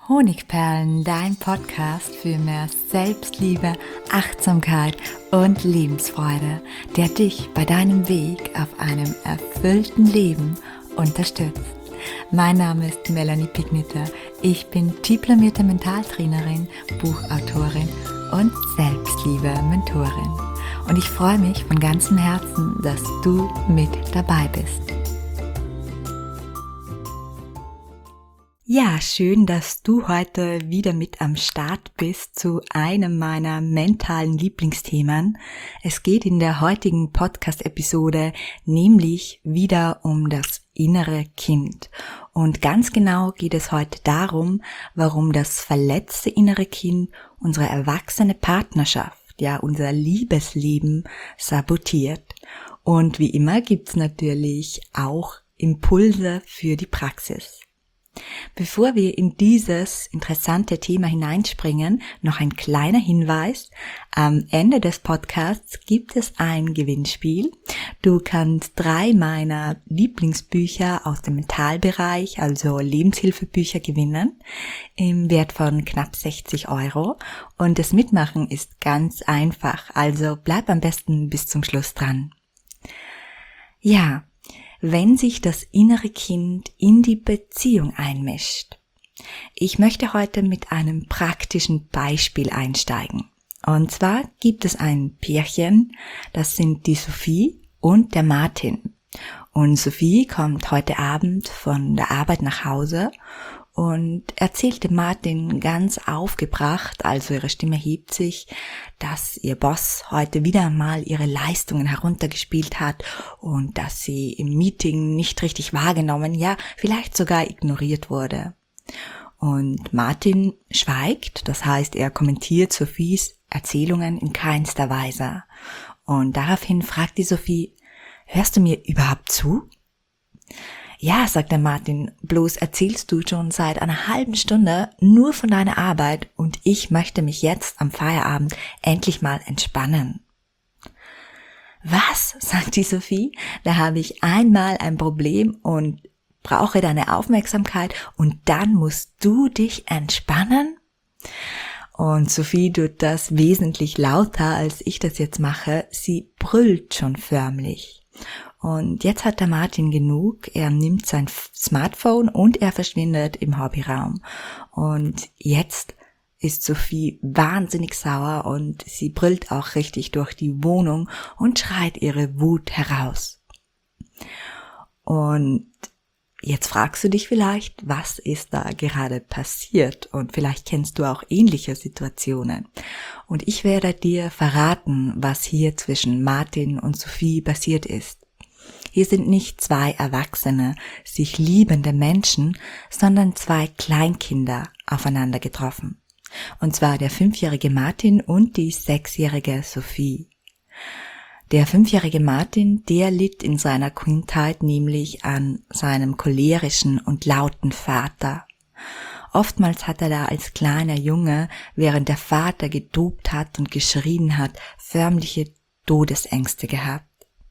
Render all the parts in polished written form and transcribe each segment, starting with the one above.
Honigperlen, dein Podcast für mehr Selbstliebe, Achtsamkeit und Lebensfreude, der dich bei deinem Weg auf einem erfüllten Leben unterstützt. Mein Name ist Melanie Pigniter. Ich bin diplomierte Mentaltrainerin, Buchautorin und Selbstliebe-Mentorin. Und ich freue mich von ganzem Herzen, dass du mit dabei bist. Ja, schön, dass du heute wieder mit am Start bist zu einem meiner mentalen Lieblingsthemen. Es geht in der heutigen Podcast-Episode nämlich wieder um das innere Kind. Und ganz genau geht es heute darum, warum das verletzte innere Kind unsere erwachsene Partnerschaft, ja unser Liebesleben sabotiert. Und wie immer gibt's natürlich auch Impulse für die Praxis. Bevor wir in dieses interessante Thema hineinspringen, noch ein kleiner Hinweis. Am Ende des Podcasts gibt es ein Gewinnspiel. Du kannst 3 meiner Lieblingsbücher aus dem Mentalbereich, also Lebenshilfebücher, gewinnen, im Wert von knapp 60 €. Und das Mitmachen ist ganz einfach, also bleib am besten bis zum Schluss dran. Ja. Wenn sich das innere Kind in die Beziehung einmischt. Ich möchte heute mit einem praktischen Beispiel einsteigen. Und zwar gibt es ein Pärchen, das sind die Sophie und der Martin. Und Sophie kommt heute Abend von der Arbeit nach Hause und erzählte Martin ganz aufgebracht, also ihre Stimme hebt sich, dass ihr Boss heute wieder einmal ihre Leistungen heruntergespielt hat und dass sie im Meeting nicht richtig wahrgenommen, ja vielleicht sogar ignoriert wurde. Und Martin schweigt, das heißt, er kommentiert Sophies Erzählungen in keinster Weise. Und daraufhin fragt die Sophie, hörst du mir überhaupt zu? Ja, sagt der Martin, bloß erzählst du schon seit einer halben Stunde nur von deiner Arbeit und ich möchte mich jetzt am Feierabend endlich mal entspannen. Was, sagt die Sophie, da habe ich einmal ein Problem und brauche deine Aufmerksamkeit und dann musst du dich entspannen? Und Sophie tut das wesentlich lauter, als ich das jetzt mache. Sie brüllt schon förmlich. Und jetzt hat der Martin genug, er nimmt sein Smartphone und er verschwindet im Hobbyraum. Und jetzt ist Sophie wahnsinnig sauer und sie brüllt auch richtig durch die Wohnung und schreit ihre Wut heraus. Und jetzt fragst du dich vielleicht, was ist da gerade passiert? Und vielleicht kennst du auch ähnliche Situationen. Und ich werde dir verraten, was hier zwischen Martin und Sophie passiert ist. Hier sind nicht 2 erwachsene, sich liebende Menschen, sondern 2 Kleinkinder aufeinander getroffen. Und zwar der 5-jährige Martin und die 6-jährige Sophie. Der 5-jährige Martin, der litt in seiner Kindheit nämlich an seinem cholerischen und lauten Vater. Oftmals hat er da als kleiner Junge, während der Vater getobt hat und geschrien hat, förmliche Todesängste gehabt.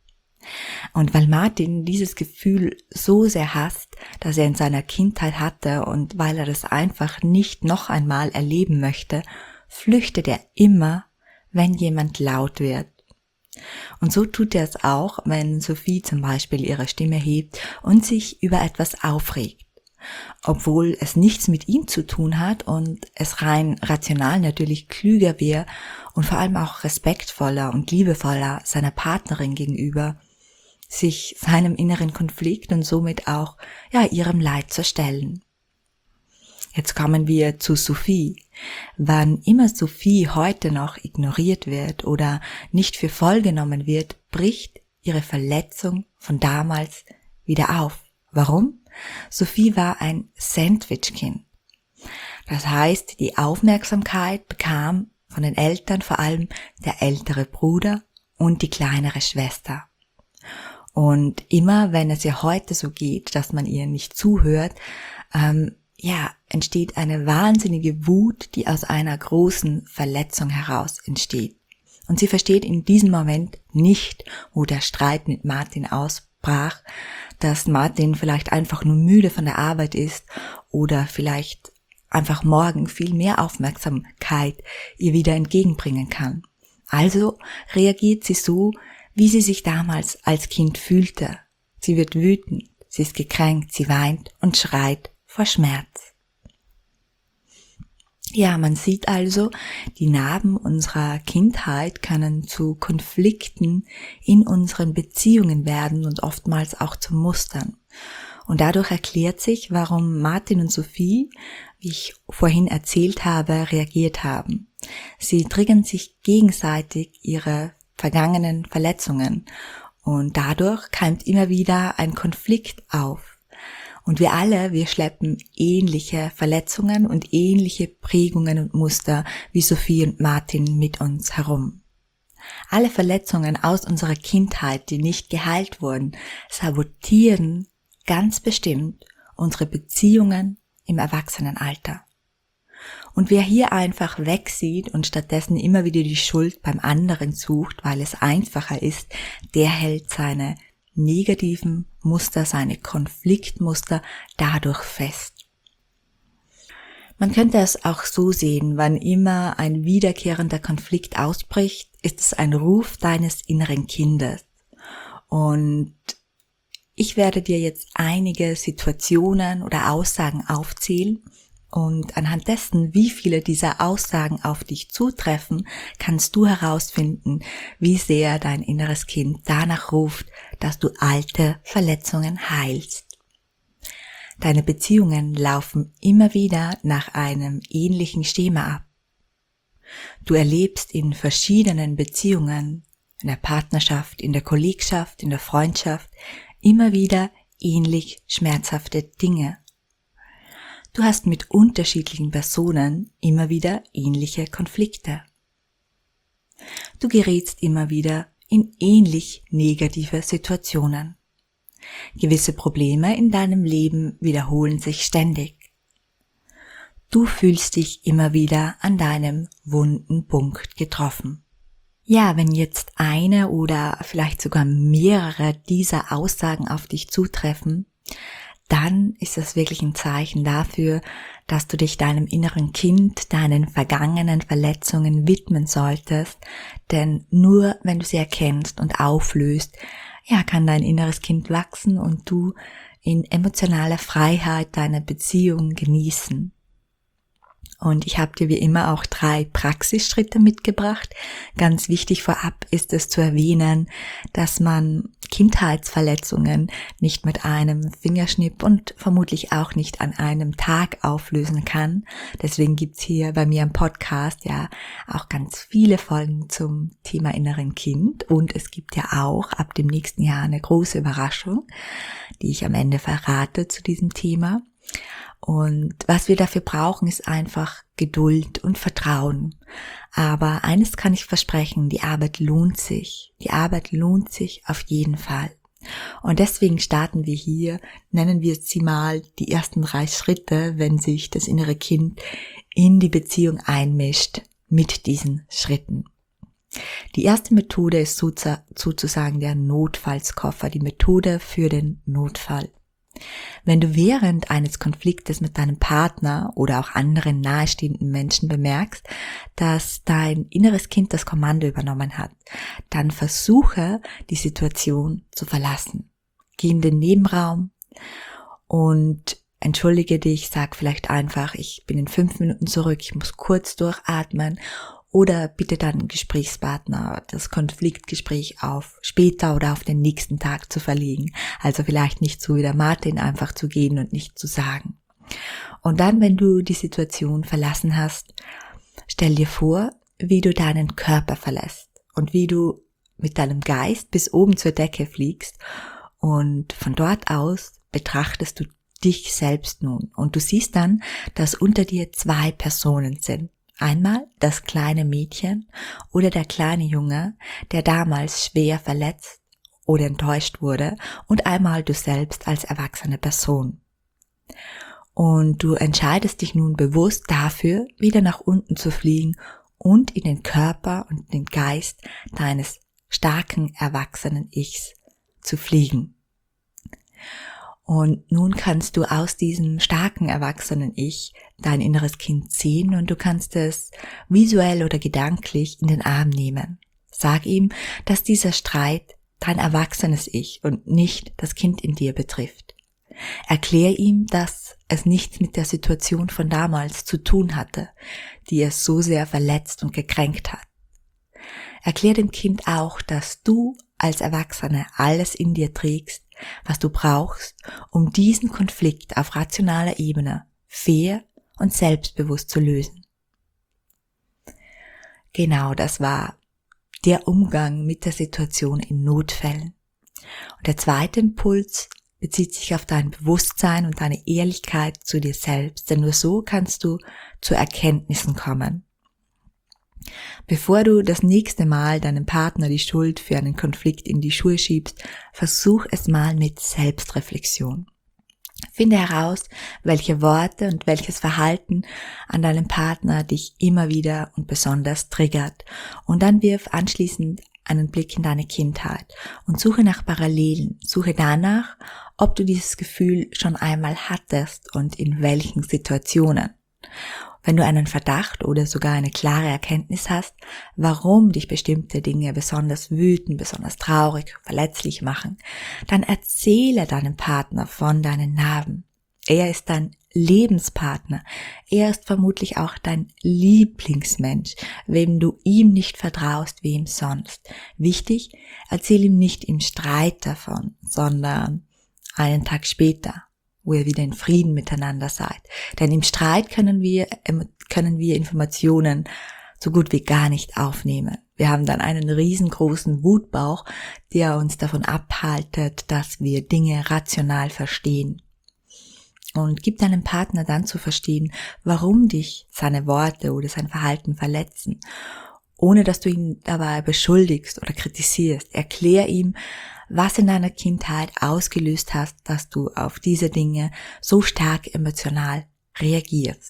Und weil Martin dieses Gefühl so sehr hasst, das er in seiner Kindheit hatte und weil er das einfach nicht noch einmal erleben möchte, flüchtet er immer, wenn jemand laut wird. Und so tut er es auch, wenn Sophie zum Beispiel ihre Stimme hebt und sich über etwas aufregt. Obwohl es nichts mit ihm zu tun hat und es rein rational natürlich klüger wäre und vor allem auch respektvoller und liebevoller seiner Partnerin gegenüber, sich seinem inneren Konflikt und somit auch ihrem Leid zu stellen. Jetzt kommen wir zu Sophie. Wann immer Sophie heute noch ignoriert wird oder nicht für voll genommen wird, bricht ihre Verletzung von damals wieder auf. Warum? Sophie war ein Sandwich-Kind. Das heißt, die Aufmerksamkeit bekam von den Eltern vor allem der ältere Bruder und die kleinere Schwester. Und immer wenn es ihr heute so geht, dass man ihr nicht zuhört, entsteht eine wahnsinnige Wut, die aus einer großen Verletzung heraus entsteht. Und sie versteht in diesem Moment nicht, wo der Streit mit Martin ausbrach, dass Martin vielleicht einfach nur müde von der Arbeit ist oder vielleicht einfach morgen viel mehr Aufmerksamkeit ihr wieder entgegenbringen kann. Also reagiert sie so, wie sie sich damals als Kind fühlte. Sie wird wütend, sie ist gekränkt, sie weint und schreit vor Schmerz. Ja, man sieht also, die Narben unserer Kindheit können zu Konflikten in unseren Beziehungen werden und oftmals auch zu Mustern. Und dadurch erklärt sich, warum Martin und Sophie, wie ich vorhin erzählt habe, reagiert haben. Sie triggern sich gegenseitig ihre vergangenen Verletzungen und dadurch keimt immer wieder ein Konflikt auf. Und wir schleppen ähnliche Verletzungen und ähnliche Prägungen und Muster wie Sophie und Martin mit uns herum. Alle Verletzungen aus unserer Kindheit, die nicht geheilt wurden, sabotieren ganz bestimmt unsere Beziehungen im Erwachsenenalter. Und wer hier einfach wegsieht und stattdessen immer wieder die Schuld beim anderen sucht, weil es einfacher ist, der hält seine negativen Muster, seine Konfliktmuster dadurch fest. Man könnte es auch so sehen, wann immer ein wiederkehrender Konflikt ausbricht, ist es ein Ruf deines inneren Kindes. Und ich werde dir jetzt einige Situationen oder Aussagen aufzählen und anhand dessen, wie viele dieser Aussagen auf dich zutreffen, kannst du herausfinden, wie sehr dein inneres Kind danach ruft, dass du alte Verletzungen heilst. Deine Beziehungen laufen immer wieder nach einem ähnlichen Schema ab. Du erlebst in verschiedenen Beziehungen, in der Partnerschaft, in der Kollegschaft, in der Freundschaft, immer wieder ähnlich schmerzhafte Dinge. Du hast mit unterschiedlichen Personen immer wieder ähnliche Konflikte. Du gerätst immer wieder in ähnlich negative Situationen. Gewisse Probleme in deinem Leben wiederholen sich ständig. Du fühlst dich immer wieder an deinem wunden Punkt getroffen. Ja, wenn jetzt eine oder vielleicht sogar mehrere dieser Aussagen auf dich zutreffen, dann ist das wirklich ein Zeichen dafür, dass du dich deinem inneren Kind, deinen vergangenen Verletzungen widmen solltest, denn nur wenn du sie erkennst und auflöst, ja, kann dein inneres Kind wachsen und du in emotionaler Freiheit deine Beziehung genießen. Und ich habe dir wie immer auch 3 Praxisschritte mitgebracht. Ganz wichtig vorab ist es zu erwähnen, dass man Kindheitsverletzungen nicht mit einem Fingerschnipp und vermutlich auch nicht an einem Tag auflösen kann. Deswegen gibt's hier bei mir im Podcast ja auch ganz viele Folgen zum Thema inneren Kind. Und es gibt ja auch ab dem nächsten Jahr eine große Überraschung, die ich am Ende verrate zu diesem Thema. Und was wir dafür brauchen, ist einfach Geduld und Vertrauen. Aber eines kann ich versprechen, die Arbeit lohnt sich. Die Arbeit lohnt sich auf jeden Fall. Und deswegen starten wir hier, nennen wir sie mal die ersten 3 Schritte, wenn sich das innere Kind in die Beziehung einmischt mit diesen Schritten. Die erste Methode ist sozusagen der Notfallskoffer, die Methode für den Notfall. Wenn du während eines Konfliktes mit deinem Partner oder auch anderen nahestehenden Menschen bemerkst, dass dein inneres Kind das Kommando übernommen hat, dann versuche, die Situation zu verlassen. Geh in den Nebenraum und entschuldige dich, sag vielleicht einfach, ich bin in 5 Minuten zurück, ich muss kurz durchatmen. Oder bitte deinen Gesprächspartner, das Konfliktgespräch auf später oder auf den nächsten Tag zu verlegen. Also vielleicht nicht so wie der Martin einfach zu gehen und nicht zu sagen. Und dann, wenn du die Situation verlassen hast, stell dir vor, wie du deinen Körper verlässt und wie du mit deinem Geist bis oben zur Decke fliegst und von dort aus betrachtest du dich selbst nun und du siehst dann, dass unter dir 2 Personen sind. Einmal das kleine Mädchen oder der kleine Junge, der damals schwer verletzt oder enttäuscht wurde, und einmal du selbst als erwachsene Person. Und du entscheidest dich nun bewusst dafür, wieder nach unten zu fliegen und in den Körper und den Geist deines starken, erwachsenen Ichs zu fliegen. Und nun kannst du aus diesem starken erwachsenen Ich dein inneres Kind sehen und du kannst es visuell oder gedanklich in den Arm nehmen. Sag ihm, dass dieser Streit dein erwachsenes Ich und nicht das Kind in dir betrifft. Erklär ihm, dass es nichts mit der Situation von damals zu tun hatte, die es so sehr verletzt und gekränkt hat. Erklär dem Kind auch, dass du als Erwachsene alles in dir trägst, was du brauchst, um diesen Konflikt auf rationaler Ebene fair und selbstbewusst zu lösen. Genau, das war der Umgang mit der Situation in Notfällen. Und der zweite Impuls bezieht sich auf dein Bewusstsein und deine Ehrlichkeit zu dir selbst, denn nur so kannst du zu Erkenntnissen kommen. Bevor du das nächste Mal deinem Partner die Schuld für einen Konflikt in die Schuhe schiebst, versuch es mal mit Selbstreflexion. Finde heraus, welche Worte und welches Verhalten an deinem Partner dich immer wieder und besonders triggert. Und dann wirf anschließend einen Blick in deine Kindheit und suche nach Parallelen. Suche danach, ob du dieses Gefühl schon einmal hattest und in welchen Situationen. Wenn du einen Verdacht oder sogar eine klare Erkenntnis hast, warum dich bestimmte Dinge besonders wütend, besonders traurig, verletzlich machen, dann erzähle deinem Partner von deinen Narben. Er ist dein Lebenspartner. Er ist vermutlich auch dein Lieblingsmensch, wem du ihm nicht vertraust, wem sonst. Wichtig, erzähl ihm nicht im Streit davon, sondern einen Tag später, wo ihr wieder in Frieden miteinander seid. Denn im Streit können wir Informationen so gut wie gar nicht aufnehmen. Wir haben dann einen riesengroßen Wutbauch, der uns davon abhaltet, dass wir Dinge rational verstehen. Und gib deinem Partner dann zu verstehen, warum dich seine Worte oder sein Verhalten verletzen, ohne dass du ihn dabei beschuldigst oder kritisierst. Erklär ihm, was in deiner Kindheit ausgelöst hast, dass du auf diese Dinge so stark emotional reagierst.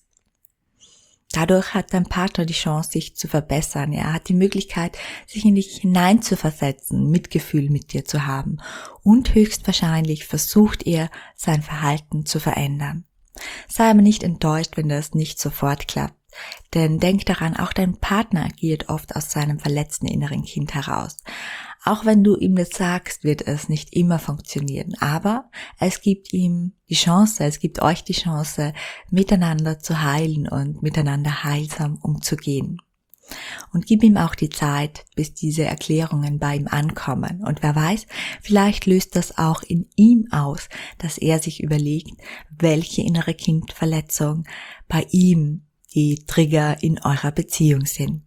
Dadurch hat dein Partner die Chance, sich zu verbessern. Er hat die Möglichkeit, sich in dich hineinzuversetzen, Mitgefühl mit dir zu haben. Und höchstwahrscheinlich versucht er, sein Verhalten zu verändern. Sei aber nicht enttäuscht, wenn das nicht sofort klappt. Denn denk daran, auch dein Partner agiert oft aus seinem verletzten inneren Kind heraus. Auch wenn du ihm das sagst, wird es nicht immer funktionieren. Aber es gibt ihm die Chance, es gibt euch die Chance, miteinander zu heilen und miteinander heilsam umzugehen. Und gib ihm auch die Zeit, bis diese Erklärungen bei ihm ankommen. Und wer weiß, vielleicht löst das auch in ihm aus, dass er sich überlegt, welche innere Kindverletzung bei ihm die Trigger in eurer Beziehung sind.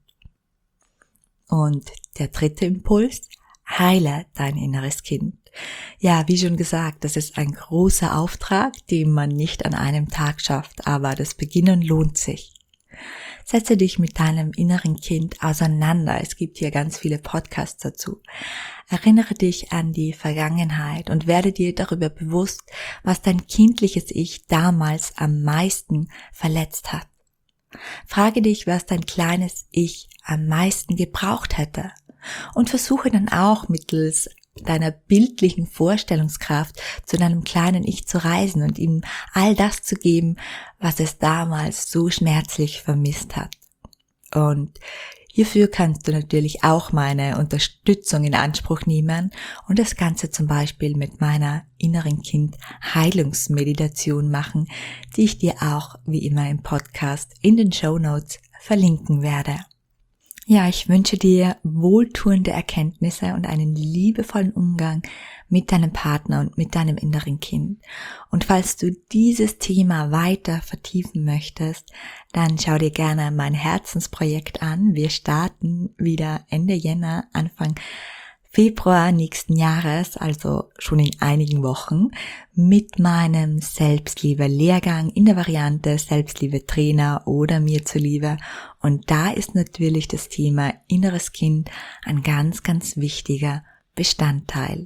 Und der dritte Impuls: Heile dein inneres Kind. Ja, wie schon gesagt, das ist ein großer Auftrag, den man nicht an einem Tag schafft, aber das Beginnen lohnt sich. Setze dich mit deinem inneren Kind auseinander. Es gibt hier ganz viele Podcasts dazu. Erinnere dich an die Vergangenheit und werde dir darüber bewusst, was dein kindliches Ich damals am meisten verletzt hat. Frage dich, was dein kleines Ich am meisten gebraucht hätte. Und versuche dann auch mittels deiner bildlichen Vorstellungskraft zu deinem kleinen Ich zu reisen und ihm all das zu geben, was es damals so schmerzlich vermisst hat. Und hierfür kannst du natürlich auch meine Unterstützung in Anspruch nehmen und das Ganze zum Beispiel mit meiner inneren Kind Heilungsmeditation machen, die ich dir auch wie immer im Podcast in den Shownotes verlinken werde. Ja, ich wünsche dir wohltuende Erkenntnisse und einen liebevollen Umgang mit deinem Partner und mit deinem inneren Kind. Und falls du dieses Thema weiter vertiefen möchtest, dann schau dir gerne mein Herzensprojekt an. Wir starten wieder Ende Jänner, Anfang Februar nächsten Jahres, also schon in einigen Wochen, mit meinem Selbstliebe-Lehrgang in der Variante Selbstliebe-Trainer oder mir zuliebe. Und da ist natürlich das Thema inneres Kind ein ganz, ganz wichtiger Bestandteil.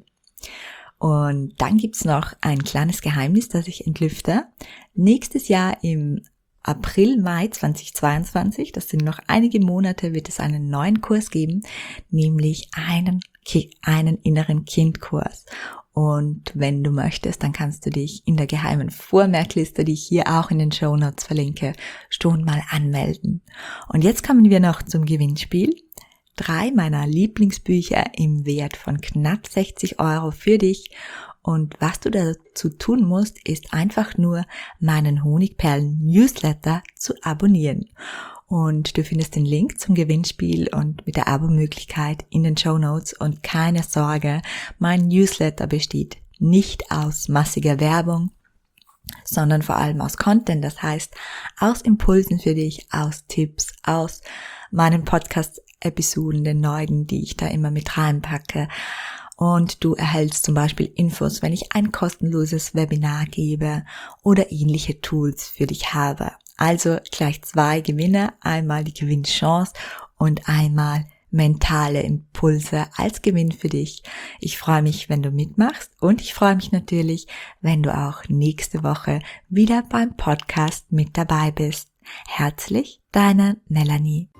Und dann gibt's noch ein kleines Geheimnis, das ich entlüfte. Nächstes Jahr im April, Mai 2022, das sind noch einige Monate, wird es einen neuen Kurs geben, nämlich einen inneren Kindkurs. Und wenn du möchtest, dann kannst du dich in der geheimen Vormerkliste, die ich hier auch in den Shownotes verlinke, schon mal anmelden. Und jetzt kommen wir noch zum Gewinnspiel. 3 meiner Lieblingsbücher im Wert von knapp 60 € für dich. Und was du dazu tun musst, ist einfach nur meinen Honigperlen-Newsletter zu abonnieren. Und du findest den Link zum Gewinnspiel und mit der Abo-Möglichkeit in den Shownotes. Und keine Sorge, mein Newsletter besteht nicht aus massiger Werbung, sondern vor allem aus Content, das heißt aus Impulsen für dich, aus Tipps, aus meinen Podcast-Episoden, den neuen, die ich da immer mit reinpacke. Und du erhältst zum Beispiel Infos, wenn ich ein kostenloses Webinar gebe oder ähnliche Tools für dich habe. Also gleich 2 Gewinne, einmal die Gewinnchance und einmal mentale Impulse als Gewinn für dich. Ich freue mich, wenn du mitmachst und ich freue mich natürlich, wenn du auch nächste Woche wieder beim Podcast mit dabei bist. Herzlich, deine Melanie.